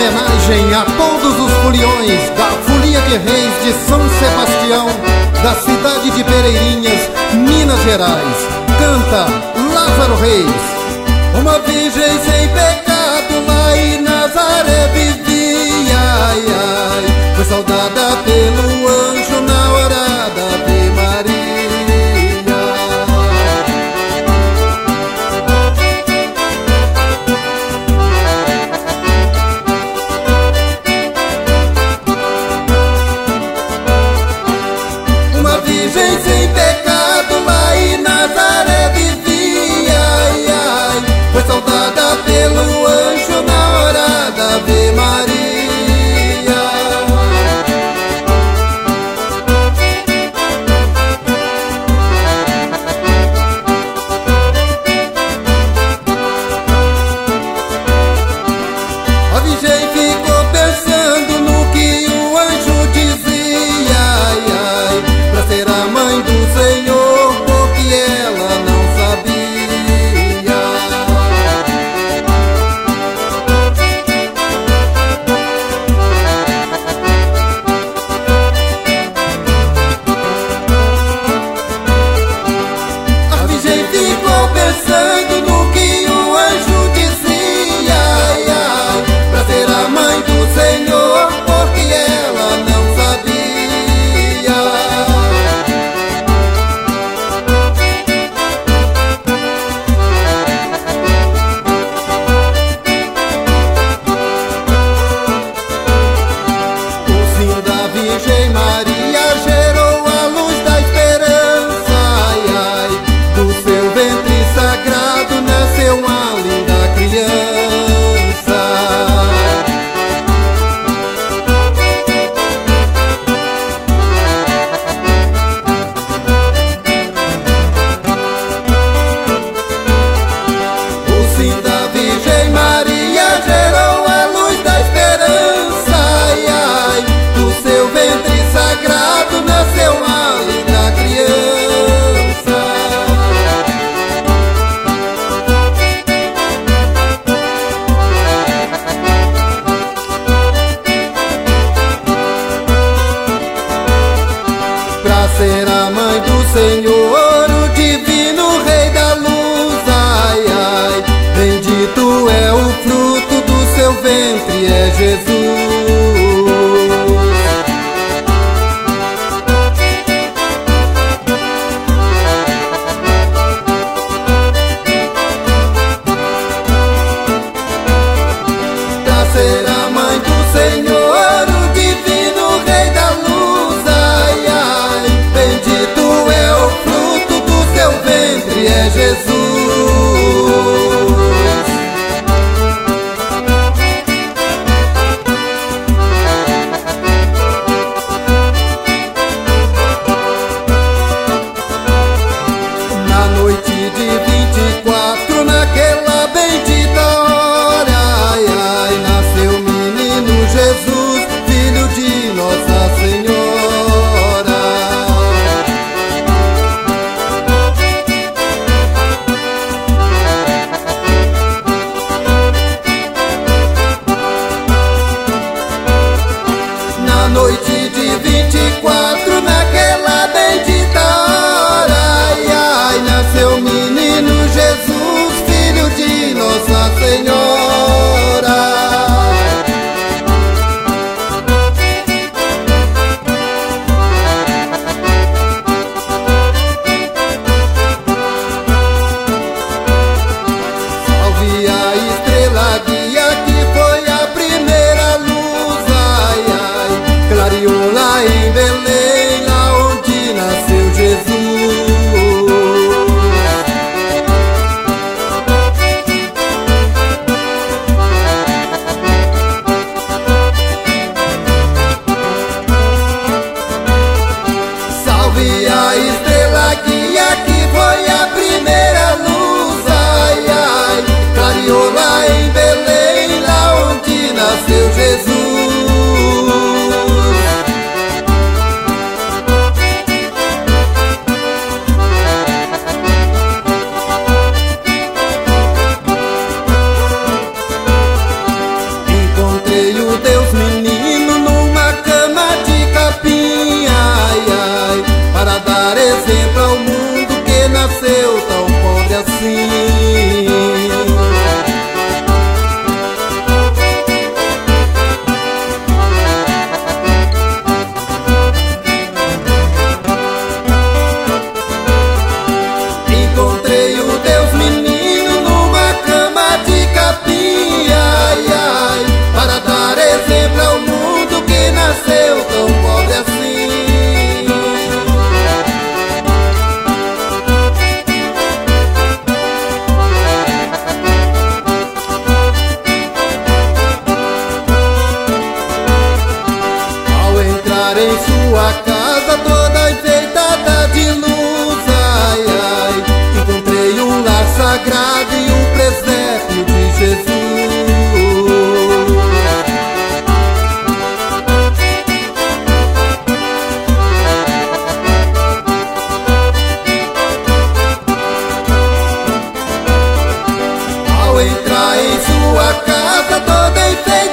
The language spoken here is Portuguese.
homenagem a todos os foliões da Folia de Reis de São Sebastião, da cidade de Pereirinhas, Minas Gerais. Canta Lázaro Reis. Uma virgem sem pecado lá em Nazaré vivia, ai, ai, foi saudada pelo anjo na hora da Ave Maria. Uma virgem sem pecado lá em Nazaré vivia, ai, ai, foi saudada pelo anjo na hora da Ave Maria. A virgem ficou pensando no que o anjo dizia, ai, ai, pra ser a mãe do Senhor, porque ela não sabia. A virgem ficou pensando no que o anjo dizia, ai, ai, pra ser a mãe do Senhor, porque ela não sabia. O sim da Virgem Maria gerou a luz da esperança, ai, ai, do seu ventre sagrado nasceu uma linda criança. O sim da Virgem Maria gerou a luz da esperança, ai, ai, do seu ventre sagrado nasceu uma linda criança. Pra ser a mãe do Senhor, o divino Rei da luz, ai, ai, bendito é o fruto do seu ventre, é Jesus. Pra ser a mãe do Senhor, o divino Rei da luz, ai, ai, bendito é o fruto do seu ventre, é Jesus. Na noite de 24, naquela bendita hora, ai, ai, nasceu bem feito.